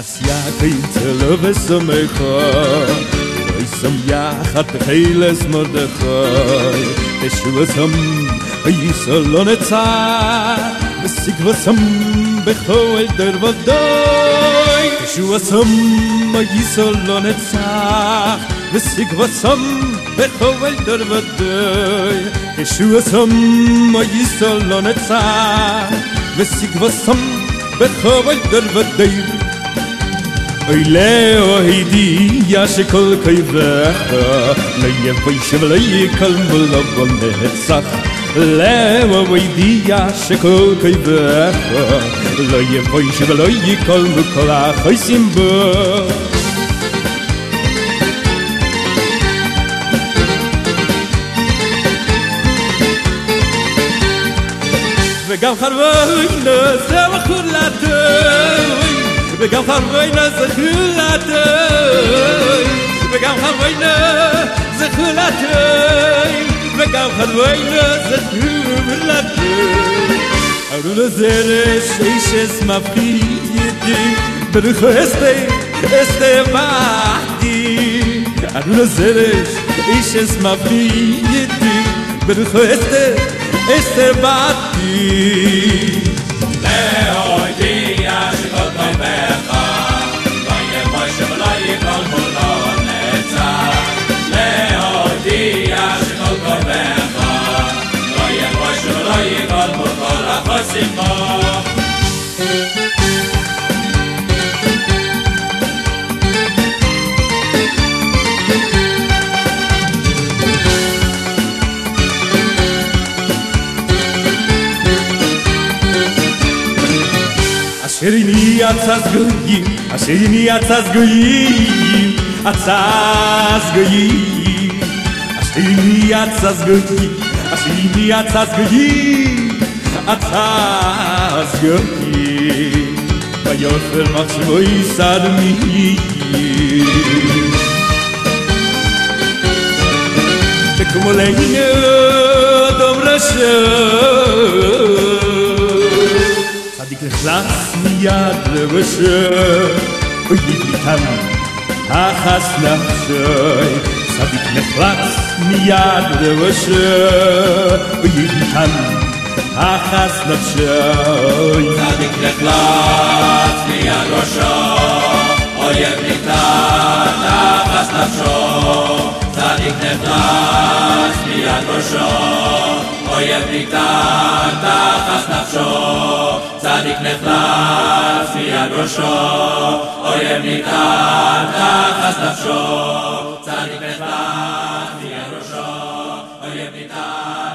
תלו ושמחה וישמח את חילס מרדכי תשובתם וישראל לא נצח וסגבתם בכל דר ודאי תשובתם וישראל לא נצח וסגבתם בכל דר ודאי תשובתם וישראל לא נצח וסגבתם בכל דר ודאי Oy leo hidi ya shekol kayvecha lo yevaysh v'lo yikol v'lo netzach leo hidi ya shekol kayvecha lo yevaysh v'lo yikol v'kol ha'chaysim bo v'gam charvoyno zeh v'chulatoi וגם חרבוינו זכולתוי וגם חרבוינו זכולתוי וגם חרבוינו זכולתוי ארון זרש אישס מפחידי ברחו אסתה בעדי ארון זרש אישס מפחידי ברחו אסתה בעדי Asherini atzaz goyim, Asherini atzaz goyim, atzaz goyim, Asherini atzaz goyim, Asherini atzaz goyim, atzaz goyim, Vayofer machshvoy sadmi, Bekomoleinu dom rasho. נכנס מיד לבשו ויבליטם תחס נפשוי צדיק נחלץ מיד לבשו ויבליטם תחס נפשוי צדיק נחלץ מיד ראשו אויב ניתן תחס נפשו צדיק נחלץ מיד ראשו אויב ניתן תחס נפשו צדיק נחלץ מיד ראשו, אויב ניתן תחת נפשו. צדיק נחלץ מיד ראשו, אויב ניתן